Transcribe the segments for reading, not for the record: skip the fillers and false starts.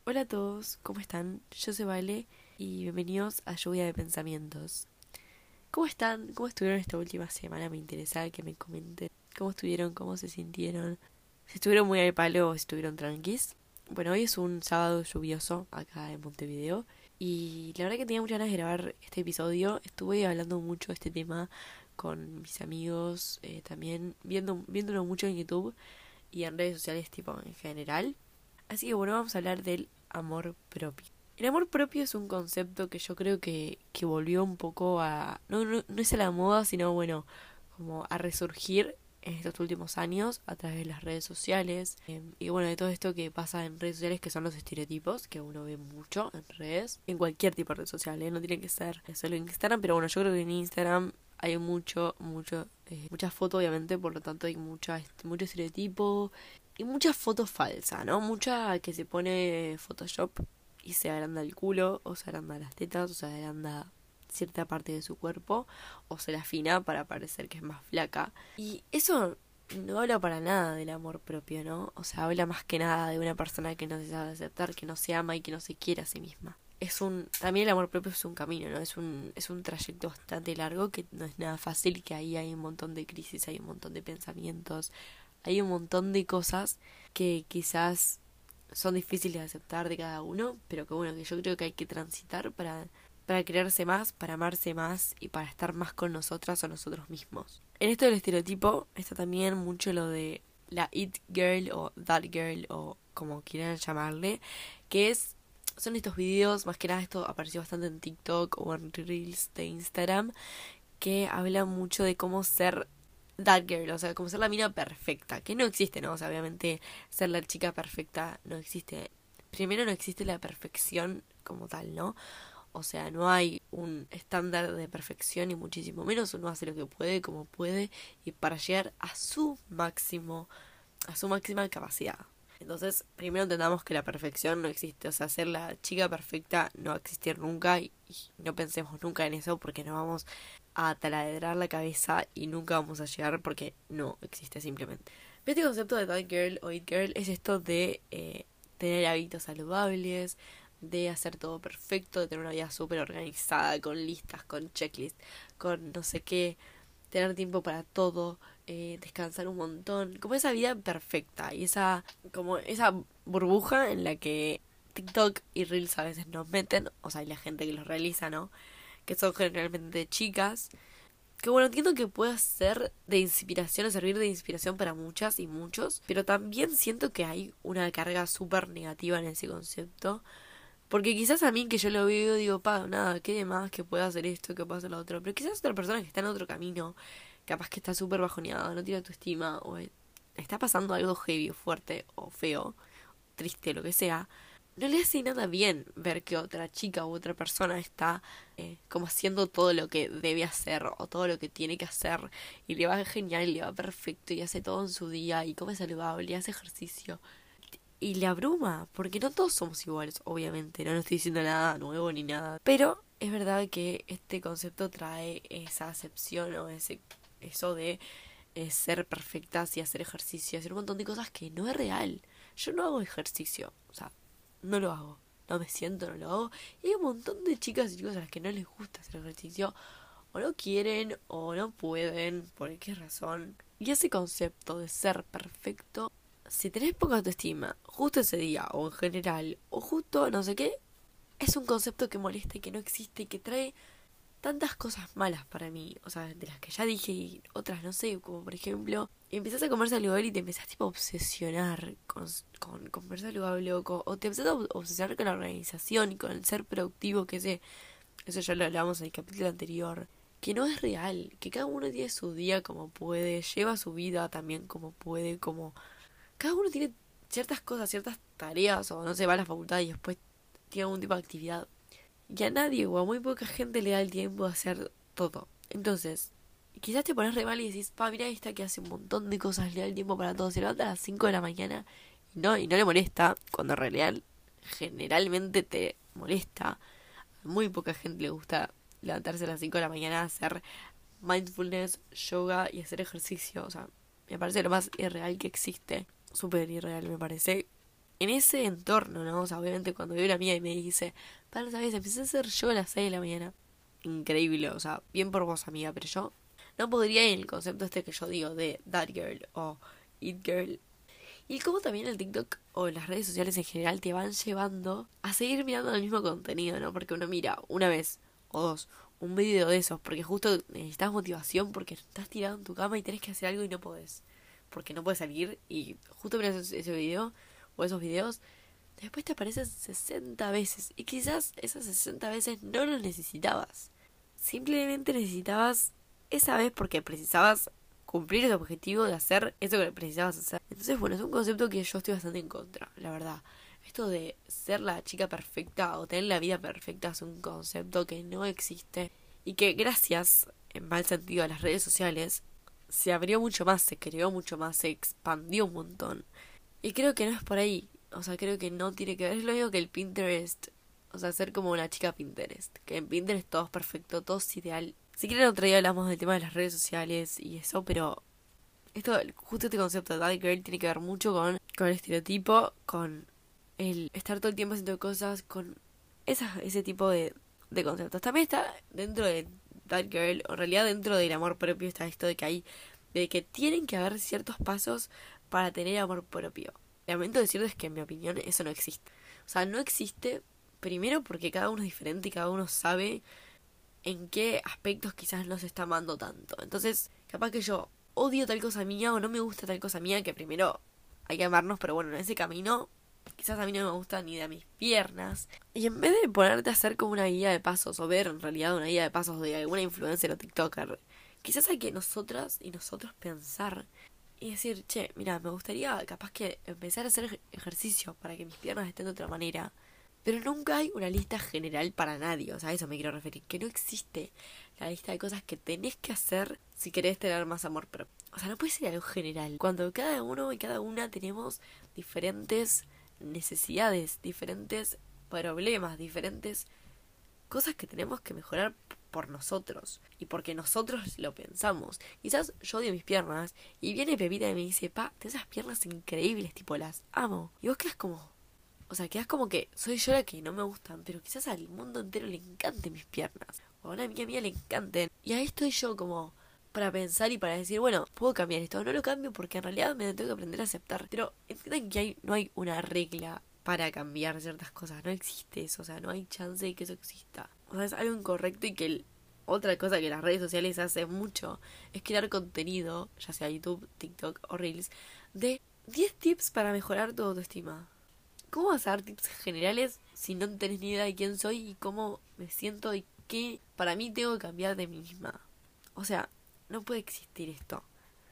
Hola a todos, ¿cómo están? Yo soy Vale y bienvenidos a Lluvia de Pensamientos. ¿Cómo están? ¿Cómo estuvieron esta última semana? Me interesaba que me comenten cómo estuvieron, cómo se sintieron, si estuvieron muy al palo o si estuvieron tranquis. Bueno, hoy es un sábado lluvioso acá en Montevideo y la verdad que tenía muchas ganas de grabar este episodio. Estuve hablando mucho de este tema con mis amigos, también viéndolo mucho en YouTube y en redes sociales tipo en general. Así que bueno, vamos a hablar del amor propio. El amor propio es un concepto que yo creo que volvió un poco a... No es a la moda, sino bueno, como a resurgir en estos últimos años a través de las redes sociales. Y bueno, de todo esto que pasa en redes sociales, que son los estereotipos, que uno ve mucho en redes, en cualquier tipo de red social, no tiene que ser solo en Instagram, pero bueno, yo creo que en Instagram hay mucha foto obviamente, por lo tanto hay mucho estereotipo y mucha foto falsa, ¿no? Mucha que se pone Photoshop y se agranda el culo, o se agranda las tetas, o se agranda cierta parte de su cuerpo, o se la afina para parecer que es más flaca. Y eso no habla para nada del amor propio, ¿no? O sea, habla más que nada de una persona que no se sabe aceptar, que no se ama y que no se quiere a sí misma. También el amor propio es un camino, ¿no? Es un trayecto bastante largo que no es nada fácil, que ahí hay un montón de crisis, hay un montón de pensamientos, hay un montón de cosas que quizás son difíciles de aceptar de cada uno, pero que bueno, que yo creo que hay que transitar para quererse más, para amarse más y para estar más con nosotras o nosotros mismos. En esto del estereotipo está también mucho lo de la it girl o that girl o como quieran llamarle, que son estos videos, más que nada esto apareció bastante en TikTok o en Reels de Instagram, que hablan mucho de cómo ser that girl, o sea, como ser la mina perfecta, que no existe, ¿no? O sea, obviamente ser la chica perfecta no existe. Primero no existe la perfección como tal, ¿no? O sea, no hay un estándar de perfección y muchísimo menos. Uno hace lo que puede, como puede, y para llegar a su máximo, a su máxima capacidad. Entonces, primero entendamos que la perfección no existe. O sea, ser la chica perfecta no va a existir nunca y no pensemos nunca en eso porque nos vamos a taladrar la cabeza y nunca vamos a llegar porque no existe simplemente. Este concepto de that girl o it girl es esto de tener hábitos saludables, de hacer todo perfecto, de tener una vida súper organizada, con listas, con checklists, con no sé qué, tener tiempo para todo, descansar un montón, como esa vida perfecta y esa burbuja en la que TikTok y Reels a veces nos meten, o sea, y la gente que los realiza, ¿no? Que son generalmente chicas, que bueno, entiendo que pueda ser de inspiración o servir de inspiración para muchas y muchos, pero también siento que hay una carga súper negativa en ese concepto, porque quizás a mí que yo lo veo digo, nada, qué demás que pueda hacer esto, que pueda hacer lo otro. Pero quizás otra persona que está en otro camino, capaz que está súper bajoneada, no tiene autoestima, o está pasando algo heavy, fuerte, o feo, triste, lo que sea, no le hace nada bien ver que otra chica u otra persona está como haciendo todo lo que debe hacer o todo lo que tiene que hacer y le va genial y le va perfecto y hace todo en su día y come saludable y hace ejercicio y le abruma, porque no todos somos iguales, obviamente, no estoy diciendo nada nuevo ni nada, pero es verdad que este concepto trae esa acepción o eso de ser perfectas y hacer ejercicio, hacer un montón de cosas que no es real. Yo no hago ejercicio, o sea, no lo hago, no me siento, no lo hago, y hay un montón de chicas y chicos a las que no les gusta hacer ejercicio, o no quieren, o no pueden, por qué razón. Y ese concepto de ser perfecto, si tenés poca autoestima, justo ese día, o en general, o justo no sé qué, es un concepto que molesta y que no existe y que trae tantas cosas malas para mí. O sea, de las que ya dije y otras no sé, como por ejemplo, empezás a comer saludable y te empezás tipo a obsesionar con comer saludable o te empezás a obsesionar con la organización y con el ser productivo, eso ya lo hablábamos en el capítulo anterior. Que no es real, que cada uno tiene su día como puede, lleva su vida también como puede, como cada uno tiene ciertas cosas, ciertas tareas, o no sé, va a la facultad y después tiene algún tipo de actividad. Y a nadie o a muy poca gente le da el tiempo de hacer todo. Entonces, quizás te pones re mal y decís, mira esta que hace un montón de cosas, le da el tiempo para todo, se levanta a las 5 de la mañana y no le molesta, cuando en realidad generalmente te molesta. A muy poca gente le gusta levantarse a las 5 de la mañana a hacer mindfulness, yoga y hacer ejercicio. O sea, me parece lo más irreal que existe. Súper irreal me parece. en ese entorno, ¿no? O sea, obviamente cuando veo una amiga y me dice, para, ¿sabes? Empecé a hacer yo a las 6 de la mañana. Increíble, o sea, bien por vos, amiga, pero yo no podría en el concepto este que yo digo de that girl o it girl. Y como también el TikTok o las redes sociales en general te van llevando a seguir mirando el mismo contenido, ¿no? Porque uno mira una vez o dos un video de esos porque justo necesitas motivación porque estás tirado en tu cama y tenés que hacer algo y no podés. Porque no puedes salir y justo miras ese video o esos videos, después te aparecen 60 veces y quizás esas 60 veces no lo necesitabas. Simplemente necesitabas esa vez porque precisabas cumplir ese objetivo de hacer eso que precisabas hacer. Entonces, bueno, es un concepto que yo estoy bastante en contra, la verdad. Esto de ser la chica perfecta o tener la vida perfecta es un concepto que no existe y que gracias, en mal sentido, a las redes sociales, se abrió mucho más, se creó mucho más, se expandió un montón. Y creo que no es por ahí. O sea, creo que no tiene que ver. Es lo mismo que el Pinterest. O sea, ser como una chica Pinterest. Que en Pinterest todo es perfecto, todo es ideal. Si quieren otro día hablamos del tema de las redes sociales y eso, pero justo este concepto de That Girl tiene que ver mucho con el estereotipo, con el estar todo el tiempo haciendo cosas, con ese tipo de conceptos. También está dentro de That Girl, o en realidad dentro del amor propio está esto de que tienen que haber ciertos pasos para tener amor propio. Lamento decirles que en mi opinión eso no existe. O sea, no existe primero porque cada uno es diferente y cada uno sabe en qué aspectos quizás no se está amando tanto. Entonces, capaz que yo odio tal cosa mía o no me gusta tal cosa mía, que primero hay que amarnos, pero bueno, en ese camino quizás a mí no me gusta ni de mis piernas. Y en vez de ponerte a hacer como una guía de pasos o ver en realidad una guía de pasos de alguna influencer o TikToker, quizás hay que nosotras y nosotros pensar y decir, che, mira, me gustaría capaz que empezar a hacer ejercicio para que mis piernas estén de otra manera. Pero nunca hay una lista general para nadie, o sea, a eso me quiero referir, que no existe la lista de cosas que tenés que hacer si querés tener más amor propio. O sea, no puede ser algo general. Cuando cada uno y cada una tenemos diferentes necesidades, diferentes problemas, diferentes cosas que tenemos que mejorar por nosotros y porque nosotros lo pensamos. Quizás yo odio mis piernas y viene Pepita y me dice, pa, te esas piernas increíbles, tipo las amo. Y vos quedas como, o sea, quedas como que soy yo la que no me gustan, pero quizás al mundo entero le encanten mis piernas. O a una amiga mía le encanten. Y ahí estoy yo como para pensar y para decir, bueno, puedo cambiar esto. No lo cambio porque en realidad me tengo que aprender a aceptar. Pero entiendan que no hay una regla para cambiar ciertas cosas. No existe eso, o sea, no hay chance de que eso exista. O sea, es algo incorrecto y que otra cosa que las redes sociales hacen mucho es crear contenido, ya sea YouTube, TikTok o Reels, de 10 tips para mejorar tu autoestima. ¿Cómo vas a dar tips generales si no tenés ni idea de quién soy y cómo me siento y qué para mí tengo que cambiar de mí misma? O sea, no puede existir esto.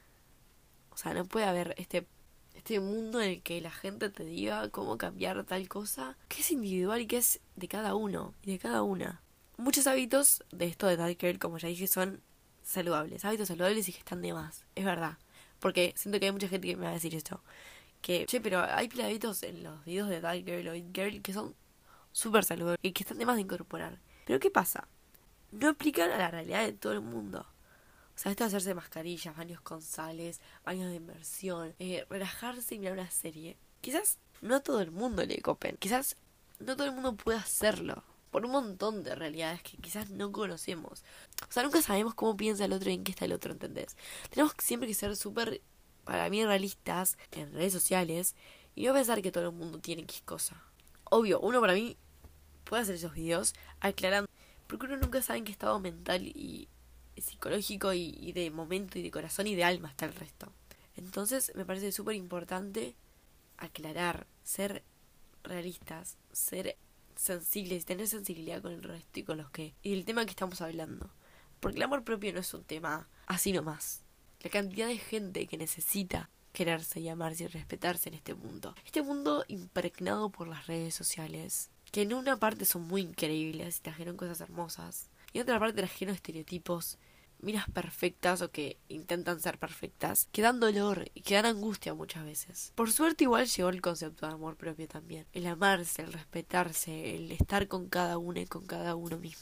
O sea, no puede haber este mundo en el que la gente te diga cómo cambiar tal cosa que es individual y que es de cada uno y de cada una. Muchos hábitos de esto de That Girl, como ya dije, son saludables. Hábitos saludables y que están de más. Es verdad. Porque siento que hay mucha gente que me va a decir esto. Que, che, pero hay plegaditos en los videos de That Girl o It Girl que son súper saludables y que están de más de incorporar. Pero ¿qué pasa? No aplican a la realidad de todo el mundo. O sea, esto de hacerse mascarillas, baños con sales, baños de inmersión, relajarse y mirar una serie. Quizás no a todo el mundo le copen. Quizás no todo el mundo puede hacerlo. Por un montón de realidades que quizás no conocemos. O sea, nunca sabemos cómo piensa el otro y en qué está el otro, ¿entendés? Tenemos siempre que ser súper, para mí, realistas en redes sociales y no pensar que todo el mundo tiene X cosa. Obvio, uno para mí puede hacer esos videos aclarando, porque uno nunca sabe en qué estado mental y psicológico y de momento y de corazón y de alma está el resto. Entonces me parece súper importante aclarar, ser realistas, ser sensibles, tener sensibilidad con el resto y el tema que estamos hablando. Porque el amor propio no es un tema así nomás. La cantidad de gente que necesita quererse y amarse y respetarse en este mundo. Este mundo impregnado por las redes sociales, que en una parte son muy increíbles y trajeron cosas hermosas, y en otra parte trajeron estereotipos, miras perfectas o que intentan ser perfectas, que dan dolor y que dan angustia muchas veces. Por suerte igual llegó el concepto de amor propio también. El amarse, el respetarse, el estar con cada uno y con cada uno mismo.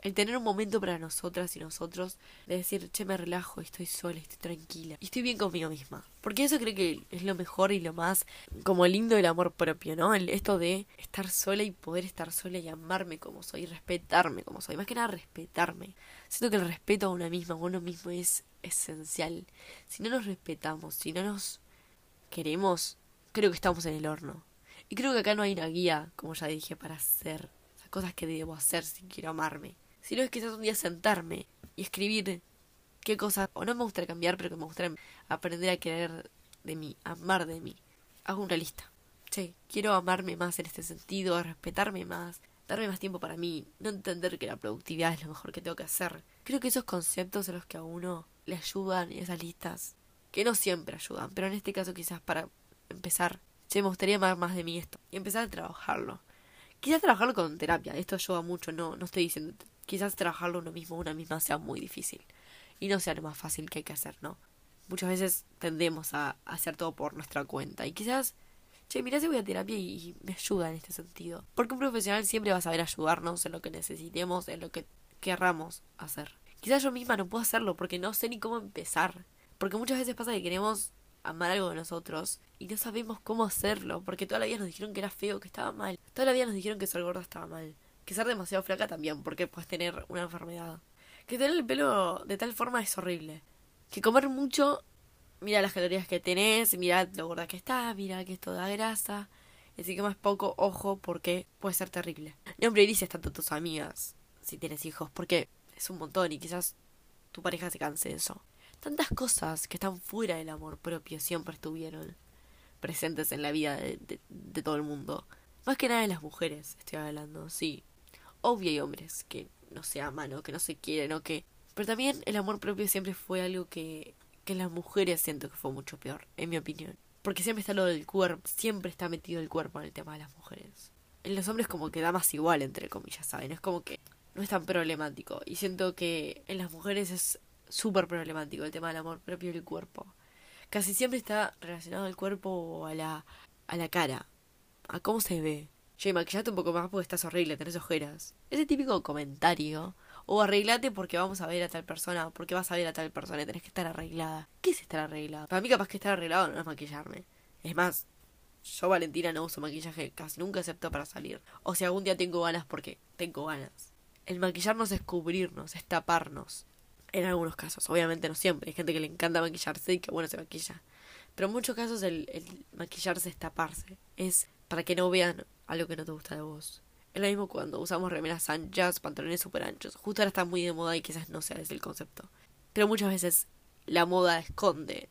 El tener un momento para nosotras y nosotros, de decir, che, me relajo, estoy sola, estoy tranquila, y estoy bien conmigo misma. Porque eso creo que es lo mejor y lo más como lindo del amor propio, ¿no? Esto de estar sola y poder estar sola y amarme como soy, respetarme como soy. Más que nada respetarme. Siento que el respeto a uno mismo es esencial. Si no nos respetamos, si no nos queremos, creo que estamos en el horno. Y creo que acá no hay una guía, como ya dije, para hacer las cosas que debo hacer si quiero amarme. Si no es quizás un día sentarme y escribir qué cosas, o no me gustaría cambiar, pero que me gustaría aprender a querer de mí, amar de mí. Hago una lista. Che, quiero amarme más en este sentido, respetarme más, darme más tiempo para mí, no entender que la productividad es lo mejor que tengo que hacer. Creo que esos conceptos son los que a uno le ayudan y esas listas, que no siempre ayudan, pero en este caso quizás para empezar, che, me gustaría amar más de mí esto, y empezar a trabajarlo. Quizás trabajarlo con terapia, esto ayuda mucho, no estoy diciendo, quizás trabajarlo uno mismo, una misma sea muy difícil, y no sea lo más fácil que hay que hacer, ¿no? Muchas veces tendemos a hacer todo por nuestra cuenta, y quizás, che, mirá si voy a terapia y me ayuda en este sentido. Porque un profesional siempre va a saber ayudarnos en lo que necesitemos, en lo que querramos hacer. Quizás yo misma no puedo hacerlo porque no sé ni cómo empezar. Porque muchas veces pasa que queremos amar algo de nosotros y no sabemos cómo hacerlo, porque toda la vida nos dijeron que era feo, que estaba mal. Toda la vida nos dijeron que ser gorda estaba mal. Que ser demasiado flaca también, porque puedes tener una enfermedad. Que tener el pelo de tal forma es horrible. Que comer mucho, mira las calorías que tenés, mira lo gorda que estás, mira que esto da grasa. Así que más poco, ojo, porque puede ser terrible. No priorices tanto a tus amigas si tienes hijos, porque es un montón y quizás tu pareja se canse de eso. Tantas cosas que están fuera del amor propio siempre estuvieron presentes en la vida de todo el mundo. Más que nada de las mujeres estoy hablando, sí. Obvio hay hombres que no se aman o que no se quieren o que... Pero también el amor propio siempre fue algo que en las mujeres siento que fue mucho peor, en mi opinión. Porque siempre está lo del cuerpo, siempre está metido el cuerpo en el tema de las mujeres. En los hombres como que da más igual, entre comillas, ¿saben? Es como que no es tan problemático. Y siento que en las mujeres es súper problemático el tema del amor propio y el cuerpo. Casi siempre está relacionado al cuerpo o a la cara, a cómo se ve. Che, maquillate un poco más porque estás horrible, tenés ojeras. Ese típico comentario. O arreglate porque vamos a ver a tal persona, o porque vas a ver a tal persona y tenés que estar arreglada. ¿Qué es estar arreglada? Para mí capaz que estar arreglado no es maquillarme. Es más, yo Valentina no uso maquillaje casi nunca excepto para salir. O si algún día tengo ganas porque tengo ganas. El maquillarnos es cubrirnos, es taparnos. En algunos casos, obviamente no siempre. Hay gente que le encanta maquillarse y que bueno se maquilla. Pero en muchos casos el maquillarse es taparse. Es para que no vean algo que no te gusta de vos. Es lo mismo cuando usamos remeras anchas, pantalones súper anchos. Justo ahora está muy de moda y quizás no sea ese el concepto. Pero muchas veces la moda esconde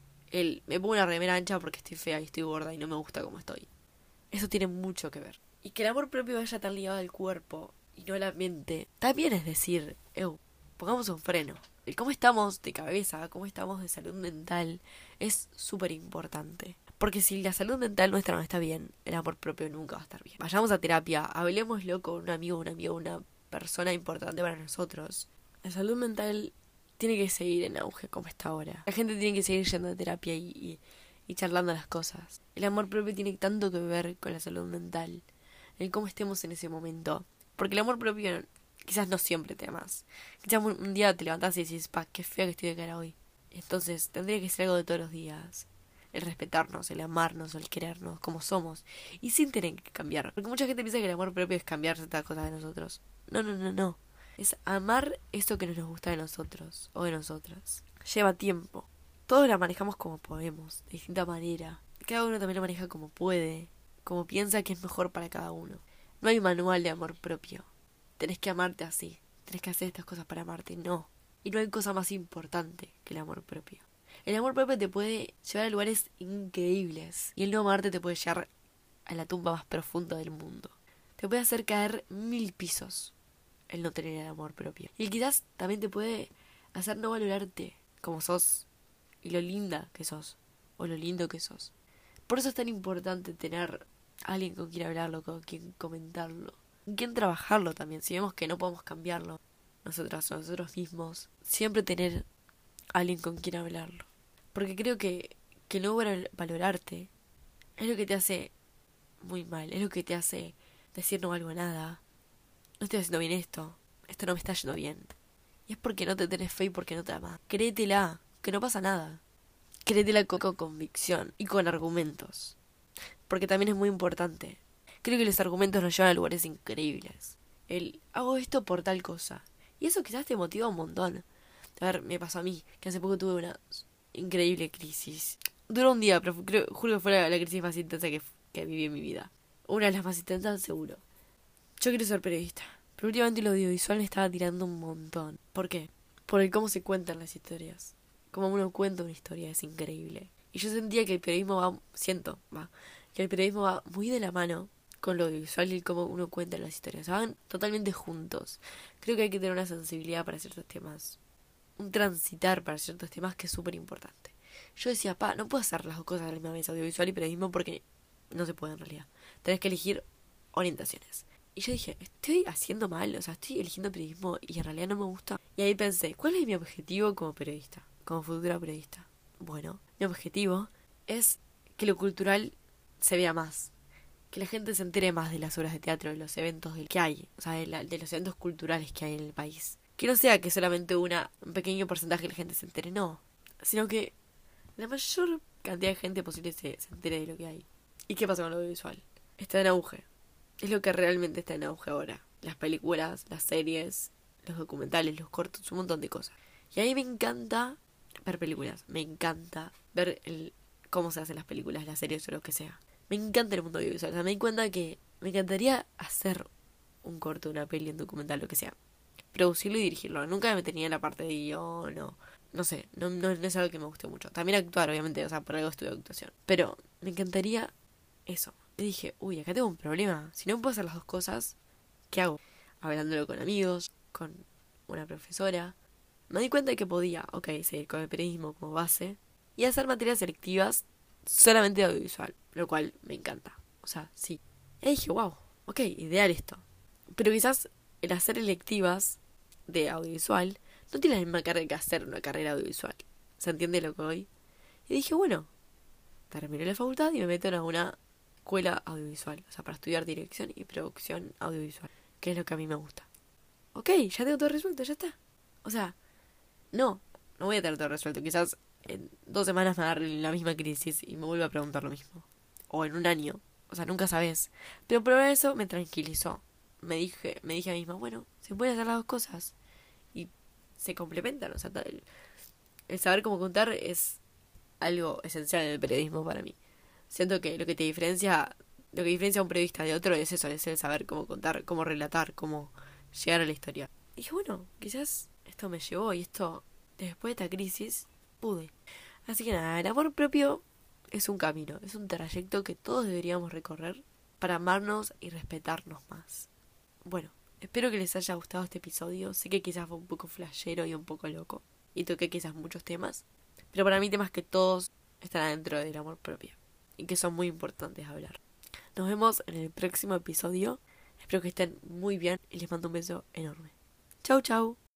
me pongo una remera ancha porque estoy fea y estoy gorda y no me gusta como estoy. Eso tiene mucho que ver. Y que el amor propio vaya tan ligado al cuerpo y no a la mente. También es decir, pongamos un freno. El cómo estamos de cabeza, cómo estamos de salud mental es súper importante. Porque si la salud mental nuestra no está bien, el amor propio nunca va a estar bien. Vayamos a terapia, hablemoslo con un amigo, una persona importante para nosotros. La salud mental tiene que seguir en auge como está ahora. La gente tiene que seguir yendo a terapia y charlando las cosas. El amor propio tiene tanto que ver con la salud mental, el cómo estemos en ese momento. Porque el amor propio quizás no siempre te amas. Quizás un día te levantás y decís, qué fea que estoy de cara hoy. Entonces tendría que ser algo de todos los días. El respetarnos, el amarnos, el querernos como somos. Y sin tener que cambiar. Porque mucha gente piensa que el amor propio es cambiar ciertas cosas de nosotros. No. Es amar eso que no nos gusta de nosotros o de nosotras. Lleva tiempo. Todos la manejamos como podemos, de distinta manera. Cada uno también lo maneja como puede, como piensa que es mejor para cada uno. No hay manual de amor propio. Tenés que amarte así. Tenés que hacer estas cosas para amarte. No. Y no hay cosa más importante que el amor propio. El amor propio te puede llevar a lugares increíbles. Y el no amarte te puede llevar a la tumba más profunda del mundo. Te puede hacer caer 1000 pisos el no tener el amor propio. Y quizás también te puede hacer no valorarte como sos y lo linda que sos o lo lindo que sos. Por eso es tan importante tener a alguien con quien hablarlo, con quien comentarlo, con quien trabajarlo también. Si vemos que no podemos cambiarlo nosotros mismos, siempre tener a alguien con quien hablarlo. Porque creo que no valorarte es lo que te hace muy mal, es lo que te hace decir no valgo nada. No estoy haciendo bien esto. esto no me está yendo bien. Y es porque no te tenés fe y porque no te amas. Créetela, que no pasa nada. Créetela con convicción y con argumentos. Porque también es muy importante. Creo que los argumentos nos llevan a lugares increíbles. Hago esto por tal cosa. Y eso quizás te motiva un montón. A ver, me pasó a mí, que hace poco tuve una increíble crisis. Duró un día, pero juro que fue la crisis más intensa que viví en mi vida. Una de las más intensas, seguro. Yo quiero ser periodista, pero últimamente el audiovisual me estaba tirando un montón. ¿Por qué? Por el cómo se cuentan las historias. Cómo uno cuenta una historia es increíble. Y yo sentía que el periodismo que el periodismo va muy de la mano con lo audiovisual y cómo uno cuenta las historias. Van totalmente juntos. Creo que hay que tener una sensibilidad para ciertos temas. Un transitar para ciertos temas que es súper importante. Yo decía, no puedo hacer las dos cosas a la misma vez, audiovisual y periodismo, porque no se puede en realidad. Tenés que elegir orientaciones. Y yo dije, estoy haciendo mal, o sea, estoy eligiendo periodismo y en realidad no me gusta. Y ahí pensé, ¿cuál es mi objetivo como periodista? Como futura periodista. Bueno, mi objetivo es que lo cultural se vea más. Que la gente se entere más de las obras de teatro, de los eventos que hay. O sea, de los eventos culturales que hay en el país. Que no sea que solamente un pequeño porcentaje de la gente se entere, no. Sino que la mayor cantidad de gente posible se entere de lo que hay. ¿Y qué pasa con lo audiovisual? Está en auge. Es lo que realmente está en auge ahora. Las películas, las series, los documentales, los cortos, un montón de cosas. Y a mí me encanta ver películas. Me encanta ver cómo se hacen las películas, las series o lo que sea. Me encanta el mundo audiovisual. O sea, me di cuenta que me encantaría hacer un corto, una peli, un documental, lo que sea. Producirlo y dirigirlo. Nunca me metería en la parte de guión, no sé, no es algo que me guste mucho. También actuar, obviamente, o sea, por algo estudio actuación. Pero me encantaría eso. Y dije, uy, acá tengo un problema. Si no puedo hacer las dos cosas, ¿qué hago? Hablándolo con amigos, con una profesora. Me di cuenta de que podía, seguir con el periodismo como base y hacer materias selectivas solamente de audiovisual, lo cual me encanta. O sea, sí. Y dije, wow, ideal esto. Pero quizás el hacer electivas de audiovisual no tiene la misma carga que hacer una carrera audiovisual. ¿Se entiende lo que voy? Y dije, bueno, terminé la facultad y me meto en una escuela audiovisual, o sea, para estudiar dirección y producción audiovisual, que es lo que a mí me gusta. Ya tengo todo resuelto, ya está. O sea, no voy a tener todo resuelto. Quizás en 2 semanas me agarre la misma crisis y me vuelva a preguntar lo mismo. O en un año. O sea, nunca sabes. Pero por eso me tranquilizó. Me dije a mí misma, bueno, se pueden hacer las dos cosas. Y se complementan. O sea, el saber cómo contar es algo esencial en el periodismo para mí. Siento que lo que diferencia a un periodista de otro es eso, es el saber cómo contar, cómo relatar, cómo llegar a la historia. Y dije, bueno, quizás esto me llevó y esto, después de esta crisis, pude. Así que nada, el amor propio es un camino, es un trayecto que todos deberíamos recorrer para amarnos y respetarnos más. Bueno, espero que les haya gustado este episodio. Sé que quizás fue un poco flashero y un poco loco, y toqué quizás muchos temas, pero para mí temas que todos están dentro del amor propio y que son muy importantes hablar. Nos vemos en el próximo episodio. Espero que estén muy bien y les mando un beso enorme. Chau, chau.